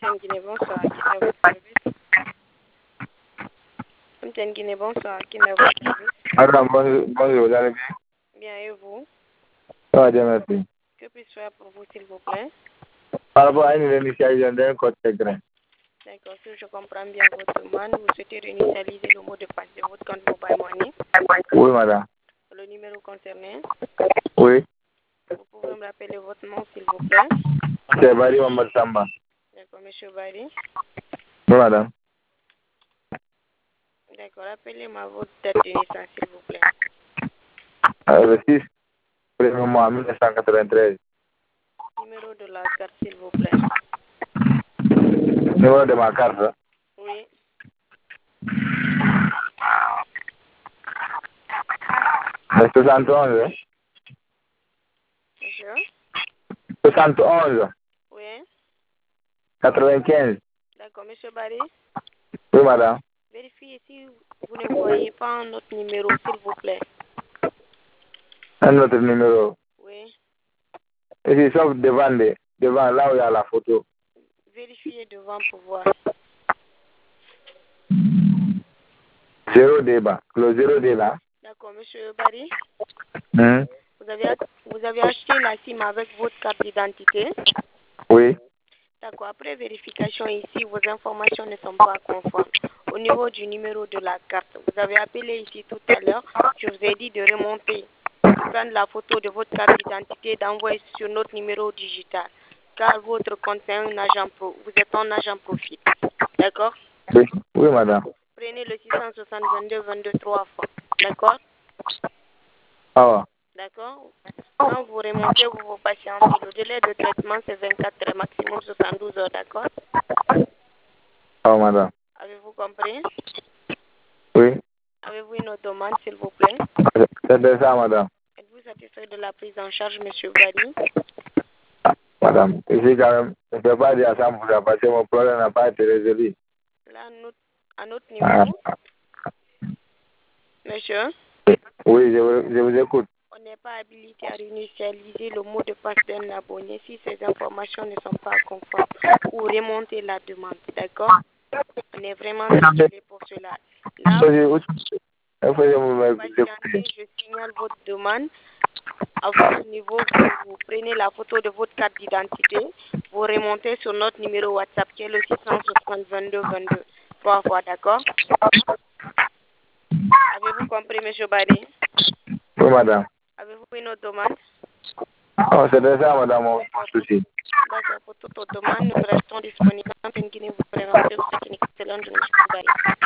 MTN Guinée, bonsoir. Qui est à votre service? MTN Guinée, bonsoir. Qui est à votre service? Madame, bonjour, vous allez bien? Bien, et vous? Ça va bien, merci. Que puis-je faire pour vous, s'il vous plaît? Par rapport à une réinitialisation d'un code secret. D'accord, si je comprends bien votre demande, vous souhaitez réinitialiser le mot de passe de votre compte Mobile Money. Oui, madame. Le numéro concerné. Oui, Vous pouvez me rappeler votre nom, s'il vous plaît? c'est Bari Mohamed Samba. D'accord, monsieur Barry. Oui, madame. D'accord, rappelez-moi votre date de naissance, s'il vous plaît. Le 6, premier mois 1993. Numéro de la carte, s'il vous plaît. Numéro de ma carte, Oui, le 71, monsieur? 71, Oui, 95. d'accord, monsieur Barry. Oui, madame. Vérifiez si vous ne voyez pas un autre numéro, s'il vous plaît. Un autre numéro. Oui, Ici, sauf devant là où il y a la photo. vérifiez devant pour voir. 0D bas. Le 0D là. D'accord, monsieur Barry. Hmm. Vous avez acheté la SIM avec votre carte d'identité. Oui. D'accord, après vérification ici, vos informations ne sont pas conformes. Au niveau du numéro de la carte, vous avez appelé ici tout à l'heure. Je vous ai dit de remonter, de prendre la photo de votre carte d'identité et d'envoyer sur notre numéro digital. Car votre compte est un agent pro. Vous êtes un agent profil. D'accord? Oui, oui, madame. Prenez le 660 22 22 3 fois. D'accord? Ah, D'accord? Quand vous remontez, vous vous patientez. Le délai de traitement, c'est 24 heures, maximum 72 heures. D'accord? ah, madame. Avez-vous compris? Oui. Avez-vous une autre demande, s'il vous plaît? C'est de ça, madame. Êtes-vous satisfait de la prise en charge, monsieur Bali? Ah, madame, ici, quand même, je ne peux pas dire ça pour ça parce que mon problème n'a pas été résolu. Là, à notre Ah, niveau, monsieur, oui, je vous écoute. on n'est pas habilité à réinitialiser le mot de passe d'un abonné si ces informations ne sont pas conformes ou remonter la demande. D'accord? On est vraiment désolé pour cela. Là, patientez, je signale votre demande. À votre niveau, vous prenez la photo de votre carte d'identité, vous remontez sur notre numéro WhatsApp qui est le 660 22 22 trois fois, d'accord? Avez-vous compris, M. Bari? Oui, madame. Avez-vous une autre demande? Oh, c'est de ça, madame, mon souci. D'accord, pour toute autre demande, nous restons disponibles. En Guinée, vous pourrez rentrer. Vous souhaitez une excellente journée, M. Bari.